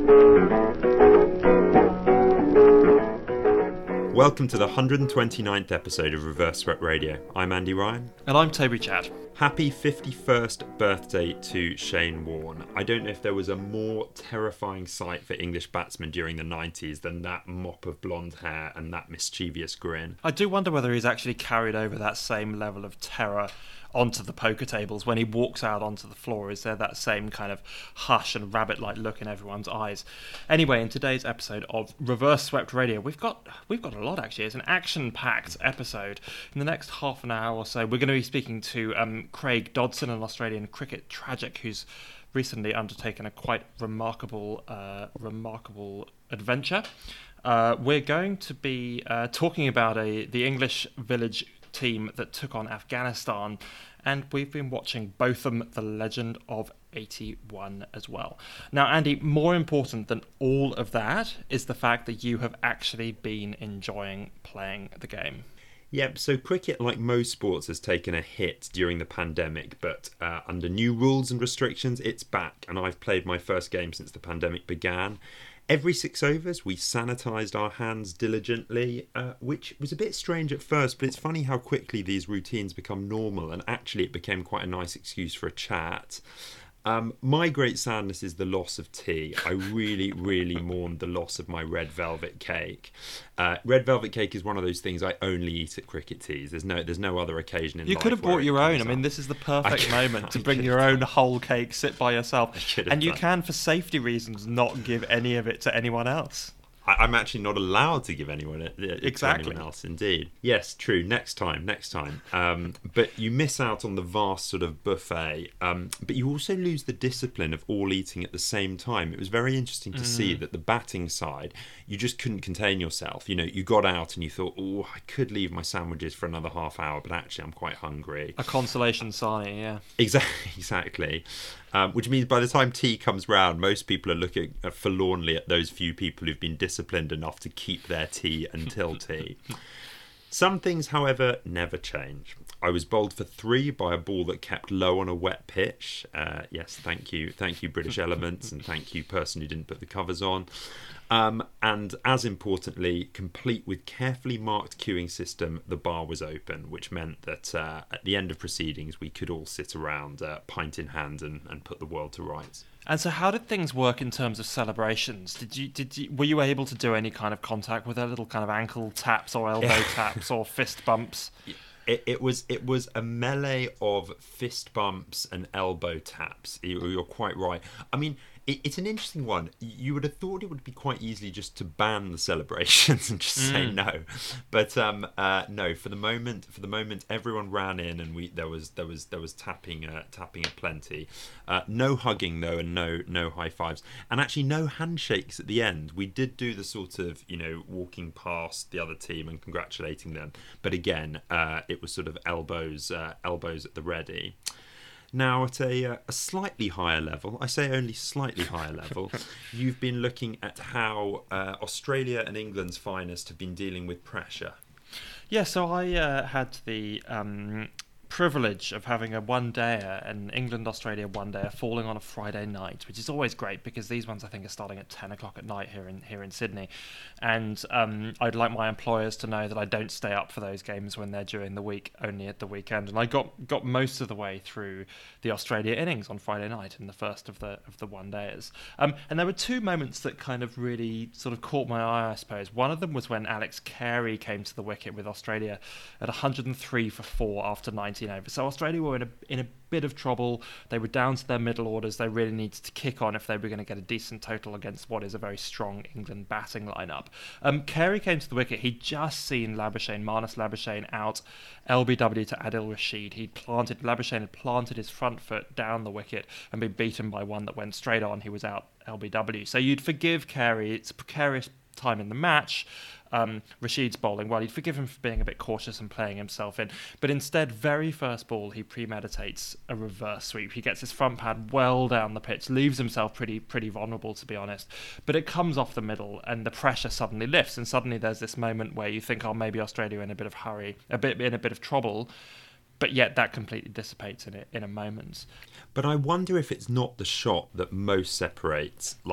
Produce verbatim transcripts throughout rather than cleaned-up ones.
Welcome to the one hundred twenty-ninth episode of Reverse Swept Radio. I'm Andy Ryan. And I'm Toby Chad. Happy fifty-first birthday to Shane Warne. I don't know if there was a more terrifying sight for English batsmen during the nineties than that mop of blonde hair and that mischievous grin. I do wonder whether he's actually carried over that same level of terror onto the poker tables when he walks out onto the floor. Is there that same kind of hush and rabbit-like look in everyone's eyes? Anyway, in today's episode of Reverse Swept Radio, we've got we've got a lot actually. It's an action-packed episode. In the next half an hour or so, we're going to be speaking to um, Craig Dodson, an Australian cricket tragic who's recently undertaken a quite remarkable, uh, remarkable adventure. Uh, we're going to be uh, talking about a the English village team that took on Afghanistan, and we've been watching Botham, the Legend of eighty-one as well. Now, Andy, more important than all of that is the fact that you have actually been enjoying playing the game. Yep, so cricket, like most sports, has taken a hit during the pandemic, but uh, under new rules and restrictions, it's back, and I've played my first game since the pandemic began. Every six overs, we sanitised our hands diligently, uh, which was a bit strange at first, but it's funny how quickly these routines become normal, and actually it became quite a nice excuse for a chat. Um, my great sadness is the loss of tea. I really, really mourned the loss of my red velvet cake. Uh, red velvet cake is one of those things I only eat at cricket teas. There's no, there's no other occasion in you life. You could have brought your own. I mean, up. this is the perfect I, moment to bring your own whole cake, sit by yourself, and you done. can, for safety reasons, not give any of it to anyone else. I'm actually not allowed to give anyone it, it exactly. to anyone else, indeed. Yes, true. Next time, next time. Um, but you miss out on the vast sort of buffet. Um, but you also lose the discipline of all eating at the same time. It was very interesting to mm. see that the batting side, you just couldn't contain yourself. You know, you got out and you thought, oh, I could leave my sandwiches for another half hour, but actually I'm quite hungry. A consolation sarnie, yeah. Exactly, exactly. Um, which means by the time tea comes round, most people are looking uh, forlornly at those few people who've been disciplined enough to keep their tea until tea. Some things, however, never change. I was bowled for three by a ball that kept low on a wet pitch. Uh, yes, thank you. Thank you, British Elements, and thank you, person who didn't put the covers on. Um, and as importantly, complete with carefully marked queuing system, the bar was open, which meant that uh, at the end of proceedings, we could all sit around, uh, pint in hand, and, and put the world to rights. And so, how did things work in terms of celebrations? Did you did you were you able to do any kind of contact with a little kind of ankle taps or elbow taps or fist bumps? It, it was it was a melee of fist bumps and elbow taps. You're quite right. I mean, it, it's an interesting one. You would have thought it would be quite easily just to ban the celebrations and just mm. say no, but um, uh, no. For the moment, for the moment, everyone ran in, and we there was there was there was tapping uh, tapping aplenty. Uh, no hugging though, and no no high fives, and actually no handshakes at the end. We did do the sort of, you know, walking past the other team and congratulating them, but again, uh, it was sort of elbows uh, elbows at the ready. Now, at a, uh, a slightly higher level, I say only slightly higher level, you've been looking at how uh, Australia and England's finest have been dealing with pressure. Yeah, so I uh, had the um, privilege of having a one-dayer, an England-Australia one-dayer falling on a Friday night, which is always great because these ones I think are starting at ten o'clock at night here in here in Sydney, and um, I'd like my employers to know that I don't stay up for those games when they're during the week, only at the weekend. And I got got most of the way through the Australia innings on Friday night in the first of the of the one-dayers, um, and there were two moments that kind of really sort of caught my eye, I suppose. One of them was when Alex Carey came to the wicket with Australia at one hundred three for four after nineteen overs. So Australia were in a in a bit of trouble. They were down to their middle orders. They really needed to kick on if they were going to get a decent total against what is a very strong England batting lineup. Um, Carey came to the wicket. He'd just seen Labuschagne, Marnus Labuschagne out L B W to Adil Rashid. He'd planted, Labuschagne had planted his front foot down the wicket and been beaten by one that went straight on. He was out L B W. So you'd forgive Carey. It's a precarious time in the match. Um, Rashid's bowling well. You'd forgive him for being a bit cautious and playing himself in. But instead, very first ball, he premeditates a reverse sweep. He gets his front pad well down the pitch, leaves himself pretty pretty vulnerable, to be honest. But it comes off the middle, and the pressure suddenly lifts. And suddenly there's this moment where you think, oh, maybe Australia are in a bit of hurry, a bit in a bit of trouble. But yet that completely dissipates in it in a moment. But I wonder if it's not the shot that most separates, like,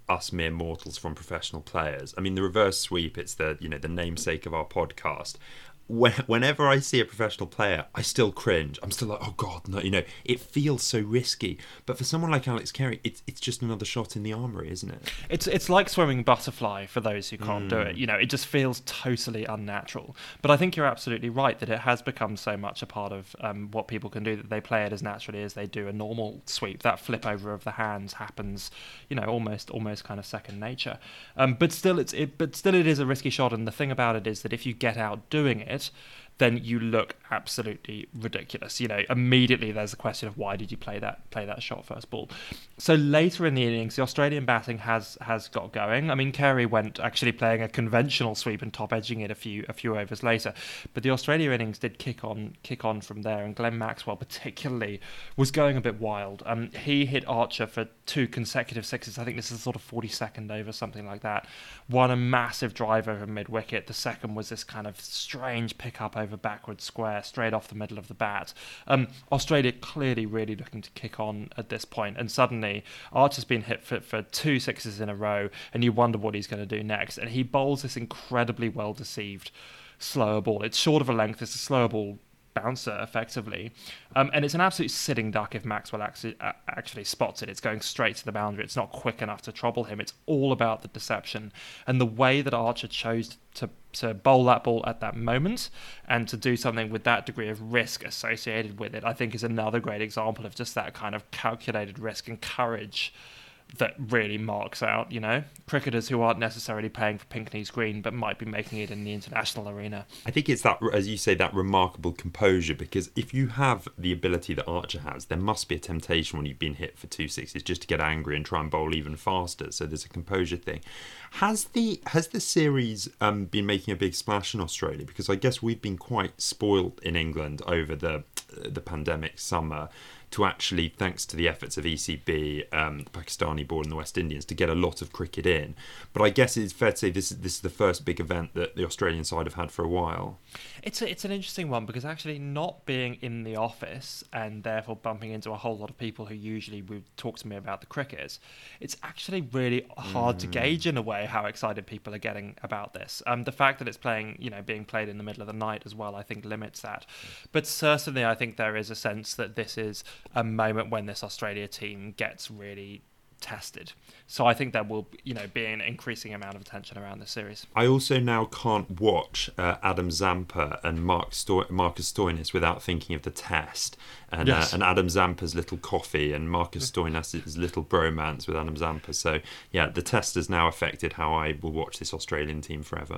us mere mortals from professional players. I mean, the reverse sweep, it's the, you know, the namesake of our podcast. When, whenever I see a professional player, I still cringe. I'm still like, oh God, no, you know, it feels so risky. But for someone like Alex Carey, it's it's just another shot in the armoury, isn't it? It's it's like swimming butterfly for those who can't mm. do it. You know, it just feels totally unnatural. But I think you're absolutely right that it has become so much a part of um, what people can do that they play it as naturally as they do a normal sweep. That flip over of the hands happens, you know, almost almost kind of second nature. Um, but still, it's it. But still, it is a risky shot. And the thing about it is that if you get out doing it, then you look absolutely ridiculous. You know, immediately there's a question of why did you play that play that shot first ball. So later in the innings, the Australian batting has has got going. I mean, Carey went actually playing a conventional sweep and top edging it a few a few overs later, but the Australia innings did kick on kick on from there. And Glenn Maxwell particularly was going a bit wild. Um, he hit Archer for two consecutive sixes. I think this is sort of forty-second over, something like that. One a massive drive over mid wicket. The second was this kind of strange pick up over backward square straight off the middle of the bat. Um, Australia clearly really looking to kick on at this point, and suddenly Archer's been hit for, for two sixes in a row, and you wonder what he's going to do next. And he bowls this incredibly well deceived slower ball. It's short of a length. It's a slower ball bouncer effectively, um, and it's an absolute sitting duck if Maxwell actually, uh, actually spots it. It's going straight to the boundary. It's not quick enough to trouble him. It's all about the deception and the way that Archer chose to to bowl that ball at that moment and to do something with that degree of risk associated with it, I think is another great example of just that kind of calculated risk and courage that really marks out, you know, cricketers who aren't necessarily playing for Pinckney's green but might be making it in the international arena. I think it's that, as you say, that remarkable composure, because if you have the ability that Archer has, there must be a temptation when you've been hit for two sixes just to get angry and try and bowl even faster. So there's a composure thing. Has the has the series um, been making a big splash in Australia? Because I guess we've been quite spoiled in England over the the pandemic summer to actually, thanks to the efforts of E C B, um, the Pakistani board and the West Indians, to get a lot of cricket in. But I guess it's fair to say this is, this is the first big event that the Australian side have had for a while. It's a, it's an interesting one because actually not being in the office and therefore bumping into a whole lot of people who usually would talk to me about the cricket, it's actually really hard mm. to gauge in a way how excited people are getting about this. Um, the fact that it's playing, you know, being played in the middle of the night as well, I think limits that. But certainly I think there is a sense that this is a moment when this Australia team gets really tested. So I think there will, you know, be an increasing amount of attention around this series. I also now can't watch uh, Adam Zampa and Mark Sto- Marcus Stoinis without thinking of the Test and, yes. uh, and Adam Zampa's little coffee and Marcus Stoinis' little bromance with Adam Zampa. So yeah, the Test has now affected how I will watch this Australian team forever.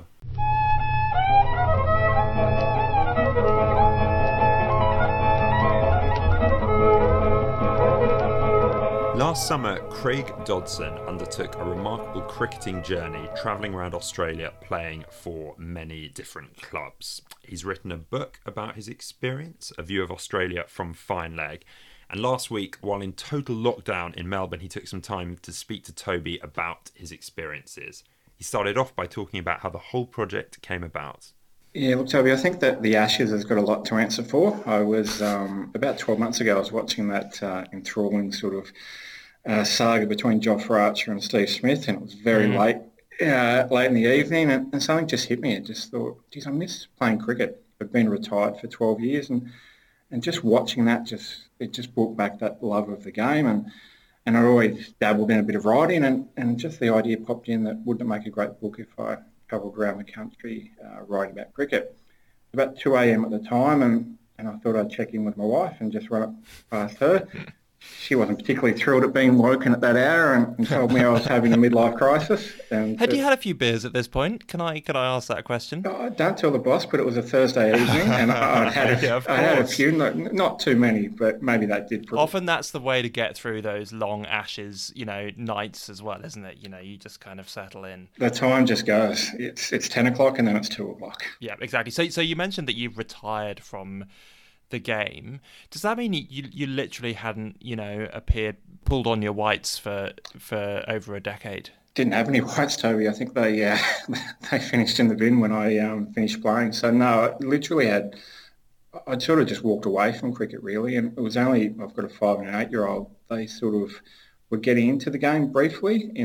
Last summer, Craig Dodson undertook a remarkable cricketing journey, travelling around Australia playing for many different clubs. He's written a book about his experience, A View of Australia from Fine Leg. And last week, while in total lockdown in Melbourne, he took some time to speak to Toby about his experiences. He started off by talking about how the whole project came about. Yeah, look, Toby, I think that the Ashes has got a lot to answer for. I was, um, about twelve months ago, I was watching that uh, enthralling sort of uh, saga between Jofra Archer and Steve Smith, and it was very mm. late uh, late in the evening, and, and something just hit me. I just thought, geez, I miss playing cricket. I've been retired for twelve years, and, and just watching that, just it just brought back that love of the game, and and I always dabbled in a bit of writing, and, and just the idea popped in that wouldn't it make a great book if I travelled around the country uh, writing about cricket. About two a.m. at the time, and, and I thought I'd check in with my wife and just run it past her. She wasn't particularly thrilled at being woken at that hour and, and told me I was having a midlife crisis. And had uh, you had a few beers at this point? Can I can I ask that question? Oh, don't tell the boss, but it was a Thursday evening, and I, I'd had a, yeah, I had a few, not, not too many, but maybe that did. Put Often that's the way to get through those long Ashes, you know, nights as well, isn't it? You know, you just kind of settle in. The time just goes. It's it's ten o'clock and then it's two o'clock. Yeah, exactly. So so you mentioned that you've retired from the game. Does that mean you you literally hadn't, you know, appeared, pulled on your whites for for over a decade? Didn't have any whites, Toby. I think they uh, they finished in the bin when I um, finished playing. So no, I literally had, I'd sort of just walked away from cricket really, and it was only, I've got a five and an eight year old, they sort of were getting into the game briefly in that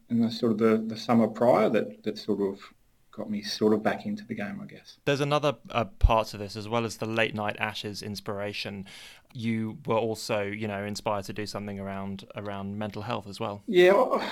in the sort of the, the summer prior that, that sort of got me sort of back into the game, I guess. There's another uh, part to this, as well as the late night Ashes inspiration. You were also, you know, inspired to do something around around mental health as well. Yeah,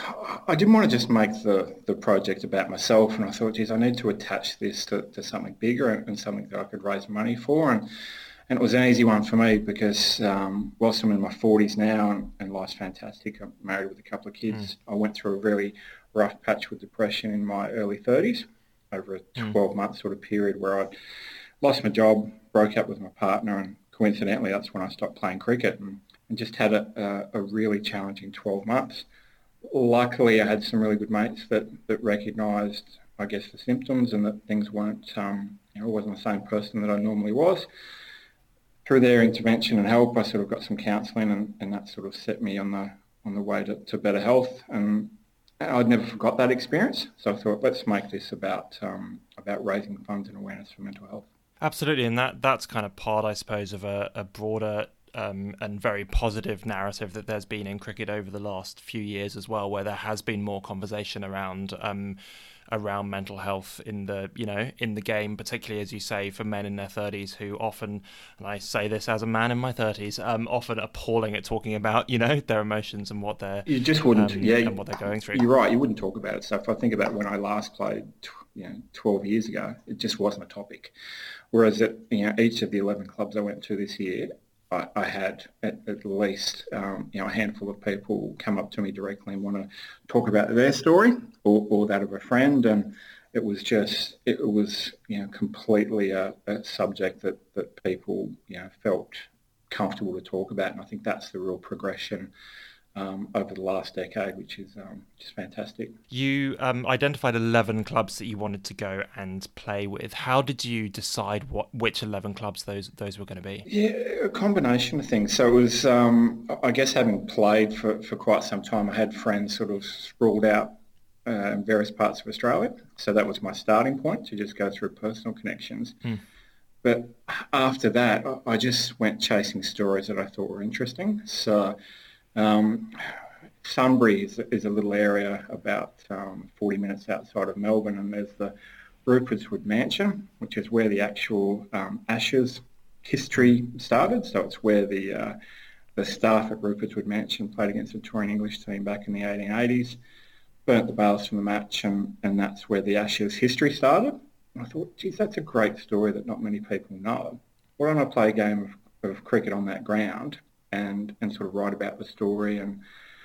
I didn't want to just make the, the project about myself, and I thought, geez, I need to attach this to, to something bigger and, and something that I could raise money for. And and it was an easy one for me because um, whilst I'm in my forties now and, and life's fantastic, I'm married with a couple of kids, mm. I went through a really rough patch with depression in my early thirties. Over a twelve-month sort of period where I lost my job, broke up with my partner, and coincidentally that's when I stopped playing cricket and, and just had a, a, a really challenging twelve months. Luckily, I had some really good mates that, that recognised, I guess, the symptoms and that things weren't, um, you know, I wasn't the same person that I normally was. Through their intervention and help, I sort of got some counselling and, and that sort of set me on the on the way to, to better health. And I'd never forgot that experience, so I thought, let's make this about um, about raising funds and awareness for mental health. Absolutely, and that that's kind of part, I suppose, of a, a broader um, and very positive narrative that there's been in cricket over the last few years as well, where there has been more conversation around um, around mental health in the you know in the game, particularly as you say for men in their thirties who often, and I say this as a man in my thirties, um, often appalling at talking about you know their emotions and what they're you just wouldn't um, yeah and what they're going through. You're right, you wouldn't talk about it. So if I think about when I last played, you know, twelve years ago, it just wasn't a topic. Whereas at you know each of the eleven clubs I went to this year, I, I had at, at least um, you know a handful of people come up to me directly and want to talk about their story or, or that of a friend, and it was just it was you know completely a, a subject that, that people you know felt comfortable to talk about, and I think that's the real progression Um, over the last decade, which is um, just fantastic. You um, identified eleven clubs that you wanted to go and play with. How did you decide what which eleven clubs those those were going to be? Yeah, a combination of things. So it was, um, I guess, having played for, for quite some time, I had friends sort of sprawled out uh, in various parts of Australia. So that was my starting point, to just go through personal connections. Mm. But after that, I just went chasing stories that I thought were interesting. So Um, Sunbury is, is a little area about um, forty minutes outside of Melbourne, and there's the Rupertswood Mansion, which is where the actual um, Ashes history started. So it's where the uh, the staff at Rupertswood Mansion played against the Victorian English team back in the eighteen eighties, burnt the bales from the match, and, and that's where the Ashes history started. And I thought, geez, that's a great story that not many people know. Why don't I play a game of, of cricket on that ground and, and sort of write about the story? And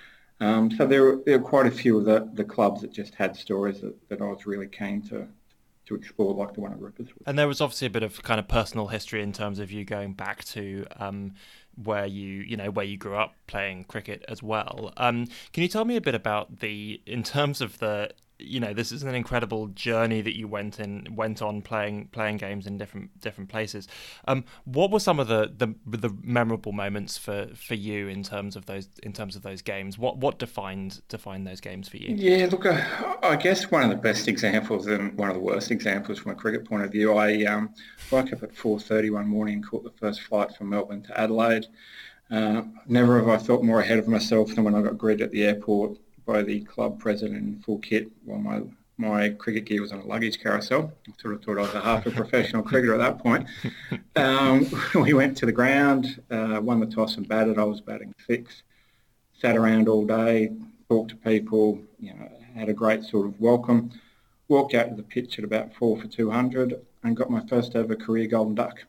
um, so there were, there were quite a few of the, the clubs that just had stories that, that I was really keen to to explore, like the one at Rupertswood. And there was obviously a bit of kind of personal history in terms of you going back to um, where you, you know, where you grew up playing cricket as well. Um, can you tell me a bit about the, in terms of the, you know, this is an incredible journey that you went in, went on playing playing games in different different places. Um, what were some of the, the the memorable moments for, for you in terms of those in terms of those games? What what defined defined those games for you? Yeah, look, I, I guess one of the best examples and one of the worst examples from a cricket point of view. I um, woke up at four thirty one morning and caught the first flight from Melbourne to Adelaide. Uh, never have I felt more ahead of myself than when I got greeted at the airport by the club president in full kit while my my cricket gear was on a luggage carousel. I sort of thought I was a half a professional cricketer at that point. Um, we went to the ground, uh, won the toss and batted. I was batting six. Sat around all day, talked to people, you know, had a great sort of welcome. Walked out to the pitch at about four for two hundred and got my first ever career golden duck.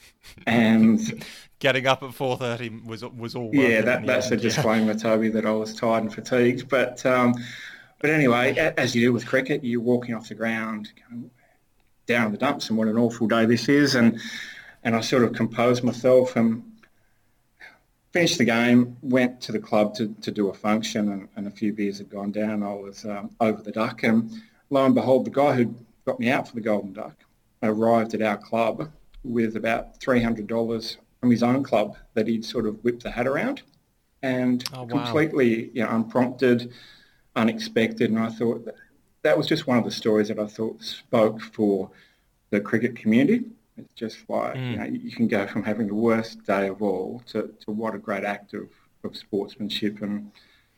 And getting up at four thirty was was all yeah, that, that's a disclaimer, Toby, that I was tired and fatigued. But um, but anyway, as you do with cricket, you're walking off the ground, going down in the dumps, and what an awful day this is. And and I sort of composed myself and finished the game, went to the club to, to do a function, and, and a few beers had gone down. I was um, over the duck, and lo and behold, the guy who got me out for the golden duck arrived at our club with about three hundred dollars from his own club that he'd sort of whipped the hat around, and oh, wow. completely, you know, unprompted, unexpected. And I thought that, that was just one of the stories that I thought spoke for the cricket community. It's just like, mm. you know, you can go from having the worst day of all to, to what a great act of, of sportsmanship and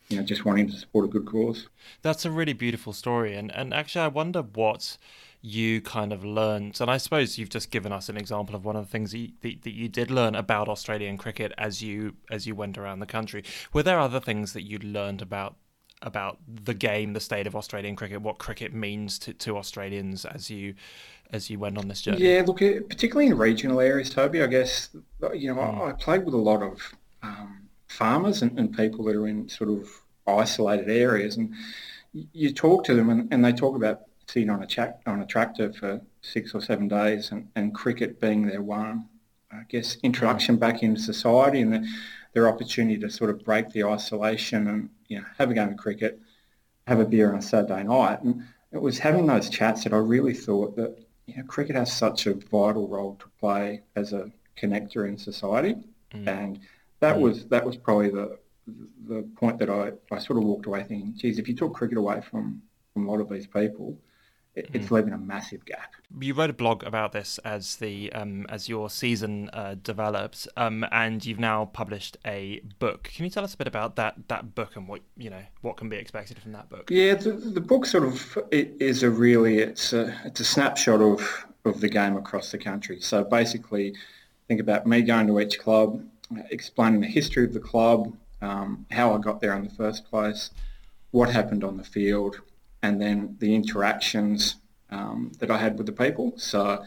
you know, just wanting to support a good cause. That's a really beautiful story, and and actually, I wonder what you kind of learned, and I suppose you've just given us an example of one of the things that you, that, that you did learn about Australian cricket as you as you went around the country. Were there other things that you learned about about the game, the state of Australian cricket, what cricket means to, to Australians as you as you went on this journey? Yeah, look, eh, particularly in regional areas, Toby, I guess, you know, Mm. I, I played with a lot of um, farmers and, and people that are in sort of isolated areas, and y- you talk to them and, and they talk about sitting on a, cha- on a tractor for six or seven days and, and cricket being their one, I guess, introduction back into society and the, their opportunity to sort of break the isolation and, you know, have a game of cricket, have a beer on a Saturday night. And it was having those chats that I really thought that, you know, cricket has such a vital role to play as a connector in society. Mm. And that Mm. was that was probably the the point that I, I sort of walked away thinking, geez, if you took cricket away from, from a lot of these people, it, it's leaving a massive gap. You wrote a blog about this as the um, as your season uh, developed, um, and you've now published a book. Can you tell us a bit about that that book and what you know what can be expected from that book? Yeah, the, the book sort of it is a really it's a it's a snapshot of of the game across the country. So basically, think about me going to each club, explaining the history of the club, um, how I got there in the first place, what happened on the field, and then the interactions um, that I had with the people. So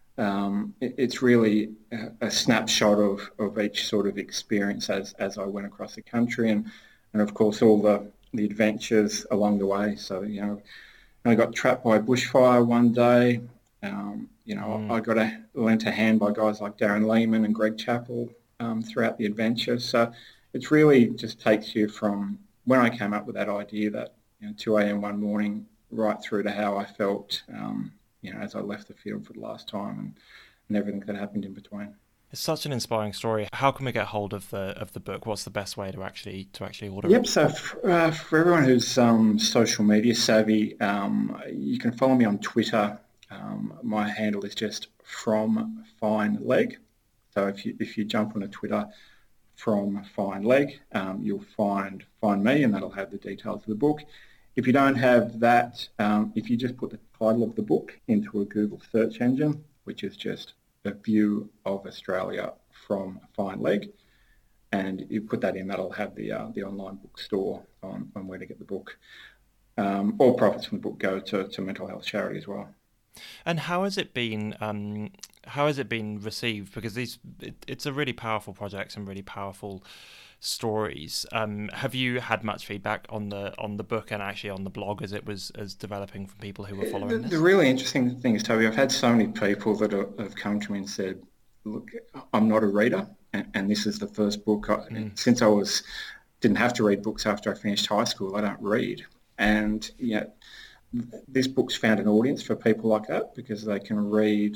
um, it, it's really a, a snapshot of, of each sort of experience as, as I went across the country, and, and of course all the, the adventures along the way. So, you know, I got trapped by a bushfire one day. Um, you know, Mm. I got a, lent a hand by guys like Darren Lehman and Greg Chappell um, throughout the adventure. So it's really just takes you from when I came up with that idea that, you know, two a.m. one morning right through to how I felt, um, you know, as I left the field for the last time and, and everything that happened in between. It's such an inspiring story. How can we get hold of the of the book? What's the best way to actually to actually order Yep, it? so f- uh, for everyone who's um, social media savvy, um, you can follow me on Twitter. Um, my handle is just from Fine Leg. So if you if you jump onto Twitter from Fine Leg, um, you'll find find me, and that'll have the details of the book. If you don't have that, um, if you just put the title of the book into a Google search engine, which is just a view of Australia from Fine Leg, and you put that in, that'll have the uh, the online bookstore on, on where to get the book. Um, all profits from the book go to, to mental health charity as well. And how has it been? Um, how has it been received? Because these, it, it's a really powerful project and really powerful stories. Um, have you had much feedback on the on the book and actually on the blog as it was as developing from people who were The, following the this? really interesting thing is, Toby, I've had so many people that are, have come to me and said, look, I'm not a reader, and, and this is the first book. I, Mm. Since I was didn't have to read books after I finished high school, I don't read. And you know, this book's found an audience for people like that because they can read,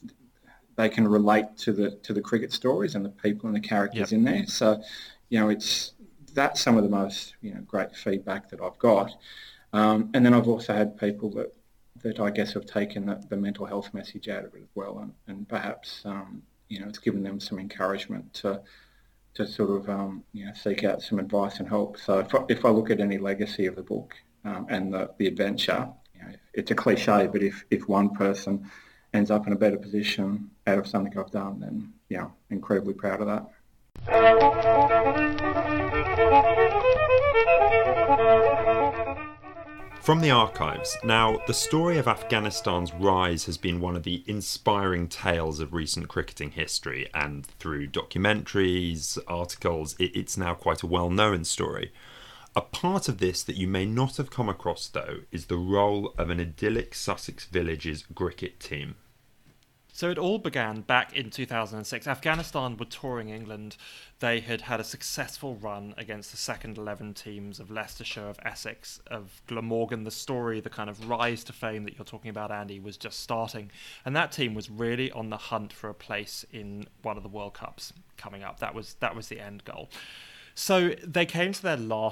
they can relate to the to the cricket stories and the people and the characters Yep. in there. So, you know, it's that's some of the most you know great feedback that I've got. Um, and then I've also had people that that I guess have taken the, the mental health message out of it as well, and, and perhaps um, you know it's given them some encouragement to to sort of um, you know seek out some advice and help. So if I, if I look at any legacy of the book um, and the, the adventure, you know, it's a cliche, but if, if one person ends up in a better position out of something I've done, then yeah, incredibly proud of that. From the archives. Now, the story of Afghanistan's rise has been one of the inspiring tales of recent cricketing history, and through documentaries, articles, it, it's now quite a well-known story. A part of this that you may not have come across, though, is the role of an idyllic Sussex village's cricket team. So it all began back in two thousand six. Afghanistan were touring England. They had had a successful run against the second eleven teams of Leicestershire, of Essex, of Glamorgan. The story, the kind of rise to fame that you're talking about, Andy, was just starting. And that team was really on the hunt for a place in one of the World Cups coming up. That was that was the end goal. So they came to their last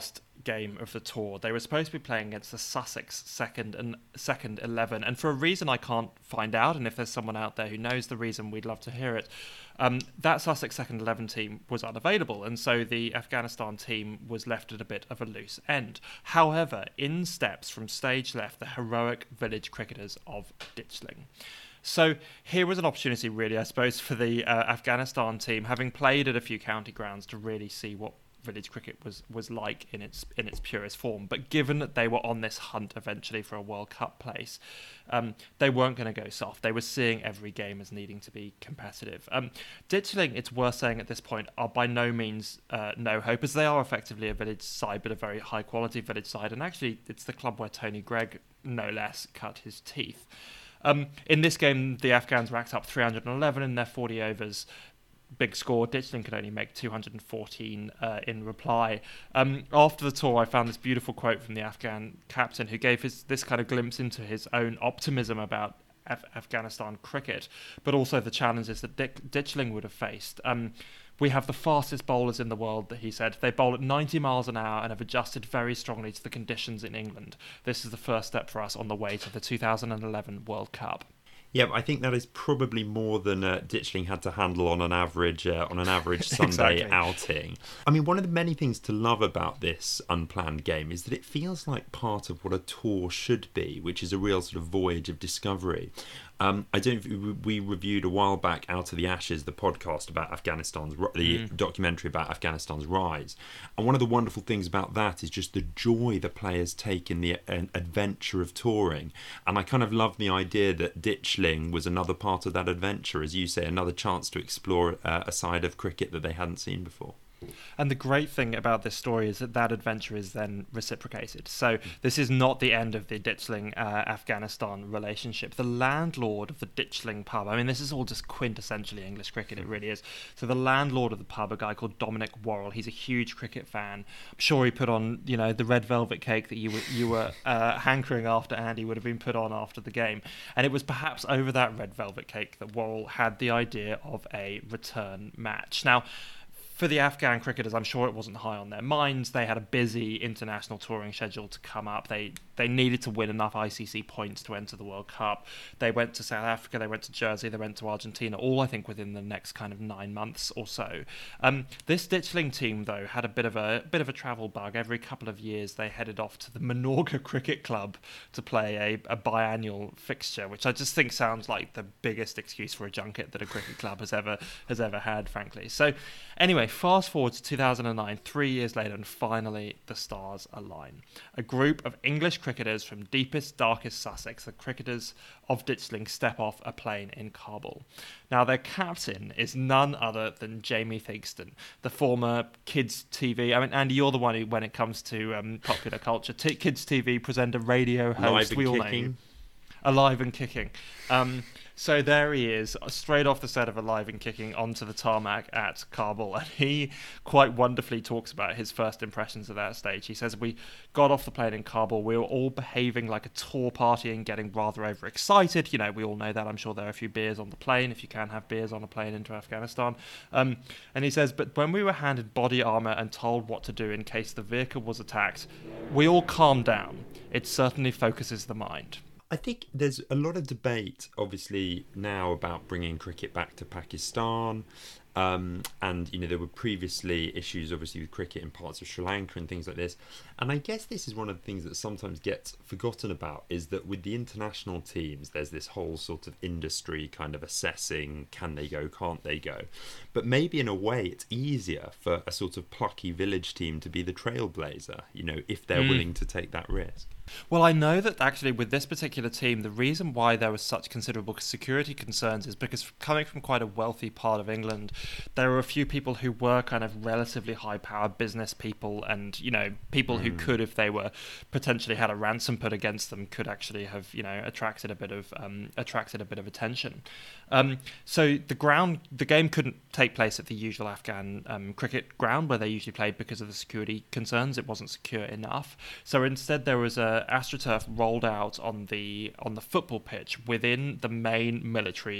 game of the tour. They were supposed to be playing against the Sussex second and second eleven, and for a reason I can't find out, and if there's someone out there who knows the reason, we'd love to hear it. Um, that Sussex second eleven team was unavailable, and so the Afghanistan team was left at a bit of a loose end. However, in steps from stage left the heroic village cricketers of Ditchling. So here was an opportunity, really, I suppose, for the uh, Afghanistan team, having played at a few county grounds, to really see what village cricket was was like in its in its purest form. But given that they were on this hunt eventually for a World Cup place, um, they weren't going to go soft. They were seeing every game as needing to be competitive. Um, Ditchling, it's worth saying at this point, are by no means uh, no hope, as they are effectively a village side, but a very high quality village side. And actually, it's the club where Tony Greig, no less, cut his teeth. Um, in this game, the Afghans racked up three hundred eleven in their forty overs. Big score. Ditchling could only make two hundred fourteen uh, in reply. Um, after the tour, I found this beautiful quote from the Afghan captain, who gave his this kind of glimpse into his own optimism about Af- Afghanistan cricket, but also the challenges that Dick- Ditchling would have faced. Um, We have the fastest bowlers in the world, that he said. They bowl at ninety miles an hour and have adjusted very strongly to the conditions in England. This is the first step for us on the way to the two thousand eleven World Cup. Yeah, I think that is probably more than uh, Ditchling had to handle on an average uh, on an average Sunday Exactly. outing. I mean, one of the many things to love about this unplanned game is that it feels like part of what a tour should be, which is a real sort of voyage of discovery. Um, I don't. We reviewed a while back "Out of the Ashes," the podcast about Afghanistan's, the mm. documentary about Afghanistan's rise, and one of the wonderful things about that is just the joy the players take in the uh, adventure of touring. And I kind of love the idea that Ditchling was another part of that adventure, as you say, another chance to explore uh, a side of cricket that they hadn't seen before. And the great thing about this story is that that adventure is then reciprocated. So this is not the end of the Ditchling uh, Afghanistan relationship. The landlord of the Ditchling pub, I mean, this is all just quintessentially English cricket, it really is. So the landlord of the pub, a guy called Dominic Worrell, he's a huge cricket fan. I'm sure he put on, you know, the red velvet cake that you were, you were uh, hankering after, Andy, would have been put on after the game. And it was perhaps over that red velvet cake that Worrell had the idea of a return match. Now, for the Afghan cricketers, I'm sure it wasn't high on their minds. They had a busy international touring schedule to come up. They they needed to win enough I C C points to enter the World Cup. They went to South Africa, they went to Jersey, they went to Argentina, all I think within the next kind of nine months or so. Um, this Ditchling team, though, had a bit of a bit of a travel bug. Every couple of years, they headed off to the Menorca Cricket Club to play a, a biannual fixture, which I just think sounds like the biggest excuse for a junket that a cricket club has ever has ever had, frankly. So, anyway. Fast forward to two thousand nine, three years later, and finally the stars align. A group of English cricketers from deepest, darkest Sussex, the cricketers of Ditchling, step off a plane in Kabul. Now, their captain is none other than Jamie Theakston, the former Kids T V. I mean, Andy, you're the one who, when it comes to um, popular culture, t- Kids T V presenter, radio host, Live we all and know you. kicking. Alive and Kicking. Um, so there he is, straight off the set of Alive and Kicking onto the tarmac at Kabul, and he quite wonderfully talks about his first impressions at that stage. He says, we got off the plane in Kabul, we were all behaving like a tour party and getting rather overexcited. You know, we all know that. I'm sure there are a few beers on the plane, if you can have beers on a plane into Afghanistan. Um, and he says, but when we were handed body armour and told what to do in case the vehicle was attacked, we all calmed down. It certainly focuses the mind. I think there's a lot of debate, obviously, now about bringing cricket back to Pakistan. Um, and, you know, there were previously issues, obviously, with cricket in parts of Sri Lanka and things like this. And I guess this is one of the things that sometimes gets forgotten about, is that with the international teams, there's this whole sort of industry kind of assessing, can they go, can't they go? But maybe in a way it's easier for a sort of plucky village team to be the trailblazer, you know, if they're mm. willing to take that risk. Well, I know that actually with this particular team, the reason why there was such considerable security concerns is because coming from quite a wealthy part of England, there were a few people who were kind of relatively high-powered business people and, you know, people mm. who could, if they were potentially had a ransom put against them, could actually have, you know, attracted a bit of um, attracted a bit of attention. Um, so the ground, the game couldn't take place at the usual Afghan um, cricket ground where they usually played because of the security concerns. It wasn't secure enough. So instead, there was a AstroTurf rolled out on the on the football pitch within the main military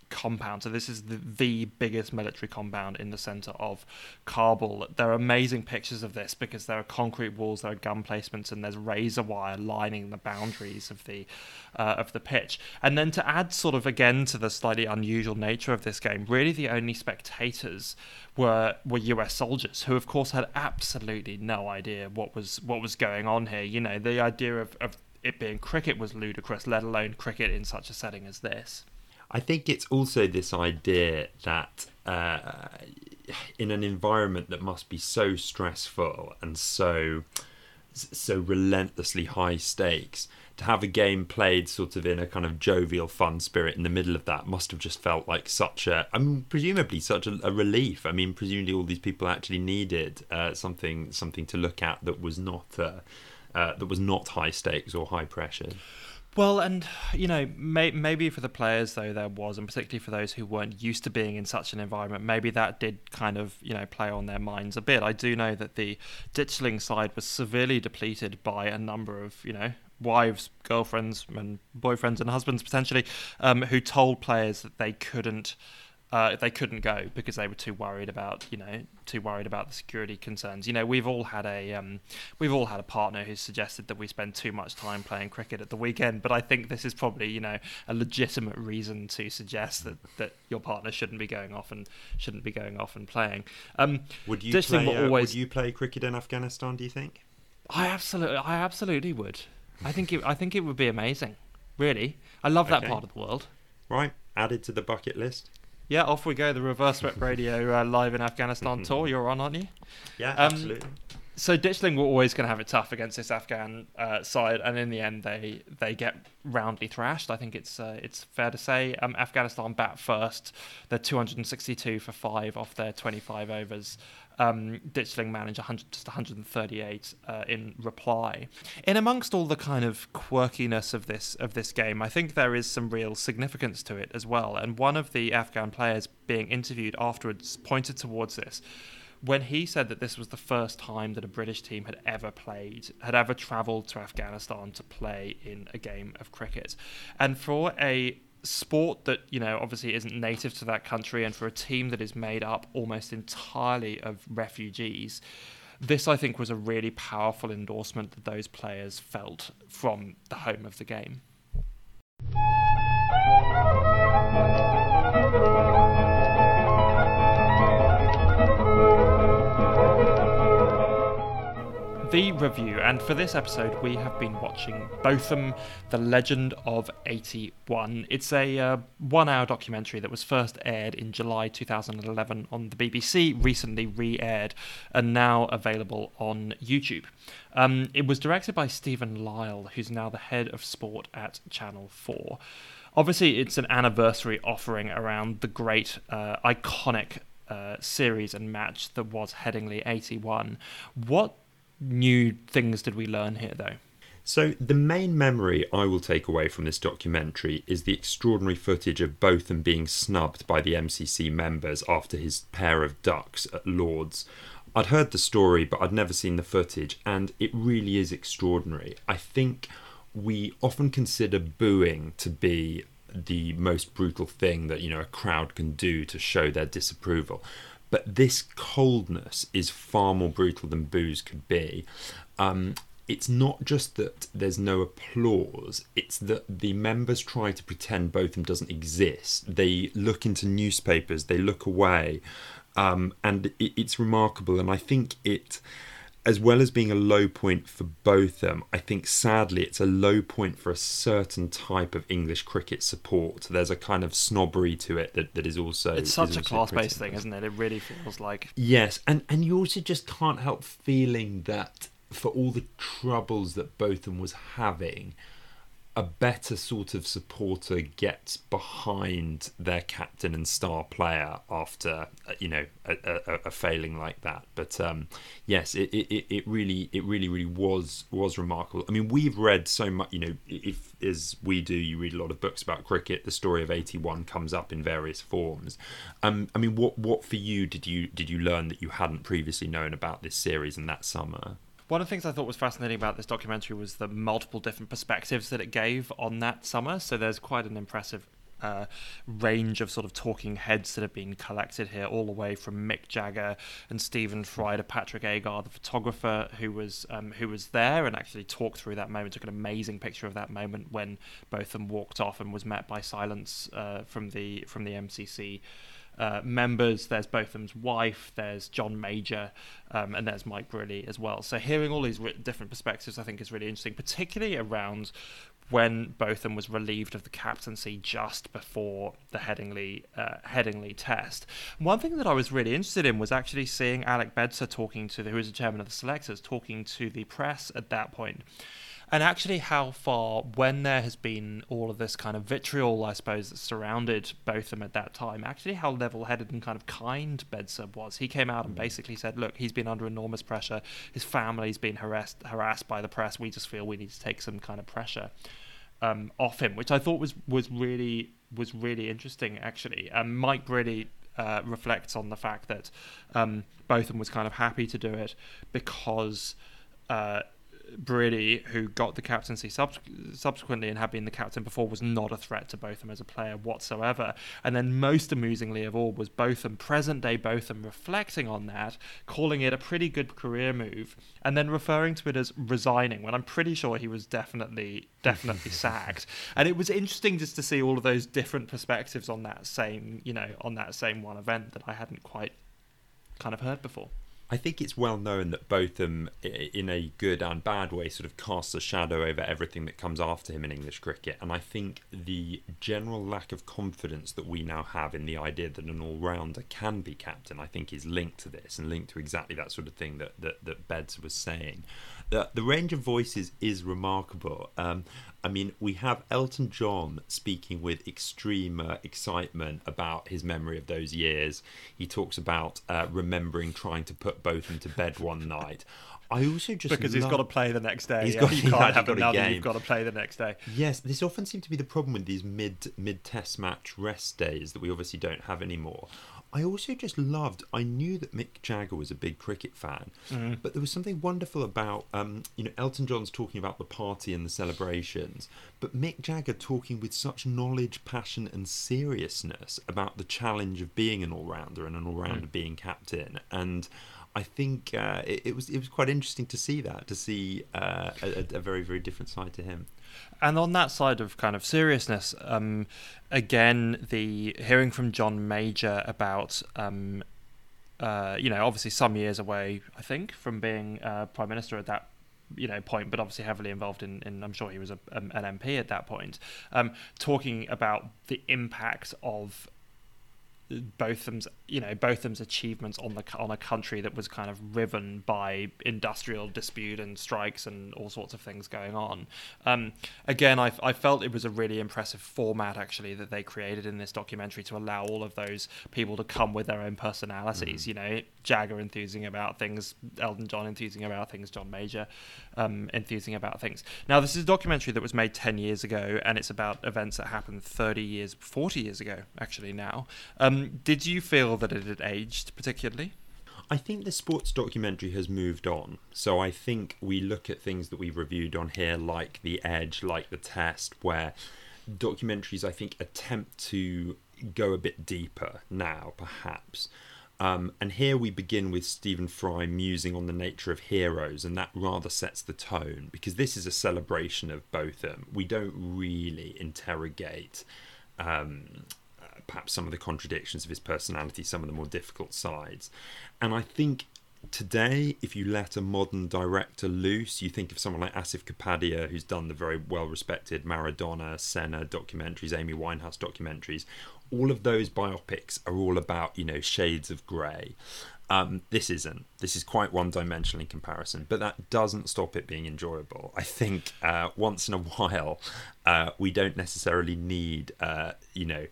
compound. So this is the, the biggest military compound in the centre of Kabul. There are amazing pictures of this because there are concrete walls, there are gun placements, and there's razor wire lining the boundaries of the uh, of the pitch. And then to add sort of again to the slightly unusual nature of this game, really the only spectators were were U S soldiers who, of course, had absolutely no idea what was what was going on here. You know, the idea of, of it being cricket was ludicrous, let alone cricket in such a setting as this. I think it's also this idea that uh, in an environment that must be so stressful and so so relentlessly high stakes, to have a game played sort of in a kind of jovial, fun spirit in the middle of that must have just felt like such a, I mean, presumably such a, a relief. I mean, presumably all these people actually needed uh, something something to look at that was not uh, uh, that was not high stakes or high pressure. Well, and, you know, may, maybe for the players, though, there was, and particularly for those who weren't used to being in such an environment, maybe that did kind of, you know, play on their minds a bit. I do know that the Ditchling side was severely depleted by a number of, you know, wives, girlfriends, and boyfriends and husbands, potentially, um, who told players that they couldn't Uh, they couldn't go because they were too worried about, you know, too worried about the security concerns. You know, we've all had a, um, we've all had a partner who's suggested that we spend too much time playing cricket at the weekend. But I think this is probably, you know, a legitimate reason to suggest that, that your partner shouldn't be going off and shouldn't be going off and playing. Um, would you Ditchling play? Uh, always... Would you play cricket in Afghanistan? Do you think? I absolutely, I absolutely would. I think it, I think it would be amazing. Really, I love that Okay. part of the world. Right, added to the bucket list. Yeah, off we go. The Reverse Rep Radio uh, live in Afghanistan tour. You're on, aren't you? Yeah, Um, absolutely. So Ditchling were always going to have it tough against this Afghan uh, side, and in the end, they they get roundly thrashed. I think it's uh, it's fair to say. Um, Afghanistan bat first. They're two hundred sixty-two for five off their twenty-five overs. Um, Ditchling managed one hundred, just one hundred thirty-eight uh, in reply. In amongst all the kind of quirkiness of this of this game, I think there is some real significance to it as well. And one of the Afghan players being interviewed afterwards pointed towards this when he said that this was the first time that a British team had ever played, had ever travelled to Afghanistan to play in a game of cricket. And for a sport that, you know, obviously isn't native to that country, and for a team that is made up almost entirely of refugees, this, I think, was a really powerful endorsement that those players felt from the home of the game. The review, and for this episode we have been watching Botham, The Legend of eighty-one. It's a uh, one-hour documentary that was first aired in July two thousand eleven on the B B C, recently re-aired, and now available on YouTube. Um, it was directed by Stephen Lyle, who's now the head of sport at Channel four. Obviously, it's an anniversary offering around the great, uh, iconic uh, series and match that was Headingley eighty-one. What new things did we learn here, though? So the main memory I will take away from this documentary is the extraordinary footage of Botham being snubbed by the M C C members after his pair of ducks at Lord's. I'd heard the story, but I'd never seen the footage, and it really is extraordinary. I think we often consider booing to be the most brutal thing that, you know, a crowd can do to show their disapproval. But this coldness is far more brutal than boos could be. Um, it's not just that there's no applause, it's that the members try to pretend Botham doesn't exist. They look into newspapers, they look away, um, and it, it's remarkable. And I think it, as well as being a low point for Botham, I think sadly it's a low point for a certain type of English cricket support. There's a kind of snobbery to it that, that is also... It's such is a also class-based pretty thing, isn't it? It really feels like... Yes, and, and you also just can't help feeling that for all the troubles that Botham was having, a better sort of supporter gets behind their captain and star player after, you know, a, a, a failing like that. But um, yes, it, it, it really, it really, really was was remarkable. I mean, we've read so much. You know, if as we do, you read a lot of books about cricket. The story of eighty-one comes up in various forms. Um, I mean, what what for you did you did you learn that you hadn't previously known about this series in that summer? One of the things I thought was fascinating about this documentary was the multiple different perspectives that it gave on that summer. So there's quite an impressive uh, range of sort of talking heads that have been collected here, all the way from Mick Jagger and Stephen Fry to Patrick Agar, the photographer who was um, who was there and actually talked through that moment, took an amazing picture of that moment when Botham walked off and was met by silence uh, from the from the M C C uh, members. There's Botham's wife, there's John Major, um, and there's Mike Briley as well. So hearing all these different perspectives, I think, is really interesting, particularly around when Botham was relieved of the captaincy just before the Headingley uh, Headingley test. One thing that I was really interested in was actually seeing Alec Bedser talking to the, who was the chairman of the selectors, talking to the press at that point. And actually how far, when there has been all of this kind of vitriol, I suppose, that surrounded Botham at that time, actually how level-headed and kind of kind Bedser was. He came out and basically said, look, he's been under enormous pressure. His family's been harassed harassed by the press. We just feel we need to take some kind of pressure um, off him, which I thought was was really was really interesting, actually. Um, Mike Briley uh, reflects on the fact that um, Botham was kind of happy to do it because Uh, Briley, who got the captaincy sub- subsequently and had been the captain before, was not a threat to Botham as a player whatsoever. And then most amusingly of all was Botham, present-day Botham, reflecting on that, calling it a pretty good career move, and then referring to it as resigning, when I'm pretty sure he was definitely definitely sacked. And it was interesting just to see all of those different perspectives on that same, you know, on that same one event that I hadn't quite kind of heard before. I think it's well known that Botham, in a good and bad way, sort of casts a shadow over everything that comes after him in English cricket. And I think the general lack of confidence that we now have in the idea that an all-rounder can be captain, I think is linked to this and linked to exactly that sort of thing that, that, that Beds was saying. The, the range of voices is remarkable. Um, I mean, we have Elton John speaking with extreme uh, excitement about his memory of those years. He talks about uh, remembering trying to put Botham to bed one night. I also just because love... he's got to play the next day. He's yeah. got, You he can't had, have got another. a game. You've got to play the next day. Yes, this often seems to be the problem with these mid mid Test match rest days that we obviously don't have anymore. I also just loved, I knew that Mick Jagger was a big cricket fan, mm-hmm. but there was something wonderful about, um, you know, Elton John's talking about the party and the celebrations, but Mick Jagger talking with such knowledge, passion and seriousness about the challenge of being an all-rounder and an all-rounder mm. being captain. And I think uh, it, it was it was quite interesting to see that, to see uh, a, a very, very different side to him. And on that side of kind of seriousness, um, again, the hearing from John Major about, um, uh, you know, obviously some years away, I think, from being uh, Prime Minister at that, you know, point, but obviously heavily involved in, in I'm sure he was a, um, an M P at that point, um, talking about the impact of Botham's, you know, Botham's achievements on the on a country that was kind of riven by industrial dispute and strikes and all sorts of things going on. Um, again, I, I felt it was a really impressive format actually that they created in this documentary to allow all of those people to come with their own personalities. Mm. You know, Jagger enthusing about things, Elton John enthusing about things, John Major um, enthusing about things. Now, this is a documentary that was made ten years ago, and it's about events that happened thirty years, forty years ago actually now. Um, Did you feel that it had aged particularly? I think the sports documentary has moved on. So I think we look at things that we've reviewed on here, like The Edge, like The Test, where documentaries, I think, attempt to go a bit deeper now, perhaps. Um, and here we begin with Stephen Fry musing on the nature of heroes, and that rather sets the tone, because this is a celebration of Botham. We don't really interrogate Um, perhaps some of the contradictions of his personality, some of the more difficult sides. And I think today, if you let a modern director loose, you think of someone like Asif Kapadia, who's done the very well-respected Maradona, Senna documentaries, Amy Winehouse documentaries. All of those biopics are all about, you know, shades of grey. Um, this isn't. This is quite one-dimensional in comparison, but that doesn't stop it being enjoyable. I think uh, once in a while, uh, we don't necessarily need, uh, you know,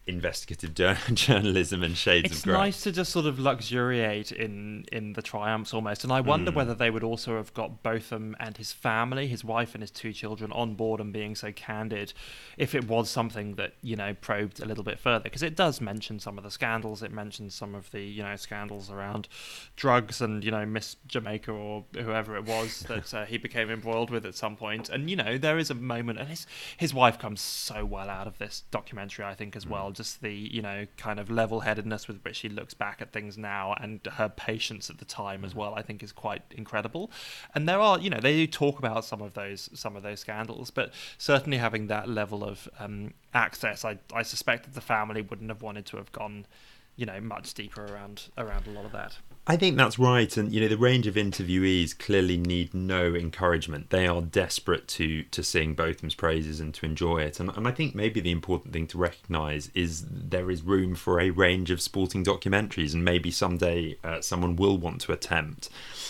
investigative jour- journalism and shades it's of grey. Nice to just sort of luxuriate in in the triumphs almost, and I wonder Mm. whether they would also have got Botham and his family, his wife and his two children, on board and being so candid if it was something that, you know, probed a little bit further, because it does mention some of the scandals. It mentions some of the, you know, scandals around drugs and, you know, Miss Jamaica or whoever it was that uh, he became embroiled with at some point. And, you know, there is a moment, and his his wife comes so well out of this documentary, I think, as well. Just the, you know, kind of level-headedness with which she looks back at things now, and her patience at the time as well, I think is quite incredible. And there are, you know, they do talk about some of those some of those scandals, but certainly having that level of um, access, I, I suspect that the family wouldn't have wanted to have gone, you know, much deeper around around a lot of that. I think that's right, and you know the range of interviewees clearly need no encouragement. They are desperate to to sing Botham's praises and to enjoy it, and, and I think maybe the important thing to recognise is there is room for a range of sporting documentaries, and maybe someday uh, someone will want to attempt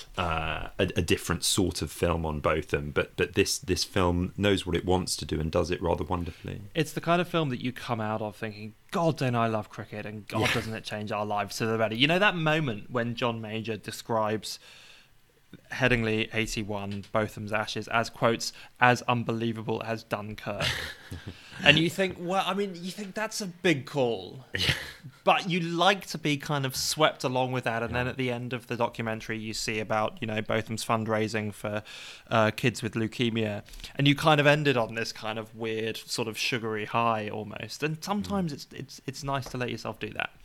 uh, a, a different sort of film on Botham. But but this this film knows what it wants to do and does it rather wonderfully. It's the kind of film that you come out of thinking, God, don't I love cricket, and God, Yeah. doesn't it change our lives to the better. You know, that moment when John Major describes Headingley eighty-one, Botham's Ashes, as, quotes, as unbelievable as Dunkirk. And you think, well, I mean, you think that's a big call. But you like to be kind of swept along with that. And yeah. then at the end of the documentary, you see about, you know, Botham's fundraising for uh, kids with leukemia. And you kind of ended on this kind of weird, sort of sugary high almost. And sometimes mm. it's it's it's nice to let yourself do that.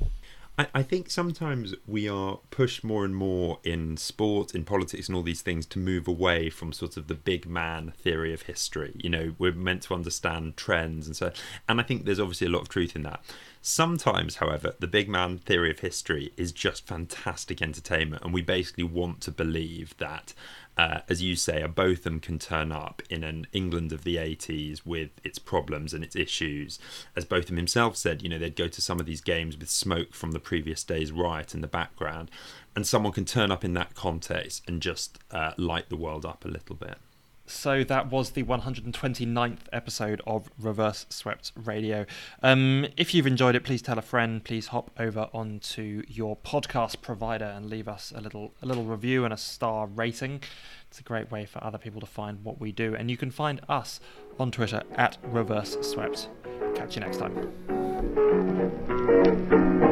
I think sometimes we are pushed more and more in sport, in politics and all these things to move away from sort of the big man theory of history. You know, we're meant to understand trends and so, and I think there's obviously a lot of truth in that. Sometimes, however, the big man theory of history is just fantastic entertainment, and we basically want to believe that, uh, as you say, a Botham can turn up in an England of the eighties with its problems and its issues. As Botham himself said, you know, they'd go to some of these games with smoke from the previous day's riot in the background, and someone can turn up in that context and just uh, light the world up a little bit. So that was the one hundred twenty-ninth episode of Reverse Swept Radio. Um, if you've enjoyed it, please tell a friend. Please hop over onto your podcast provider and leave us a little a little review and a star rating. It's a great way for other people to find what we do. And you can find us on Twitter at Reverse Swept. Catch you next time.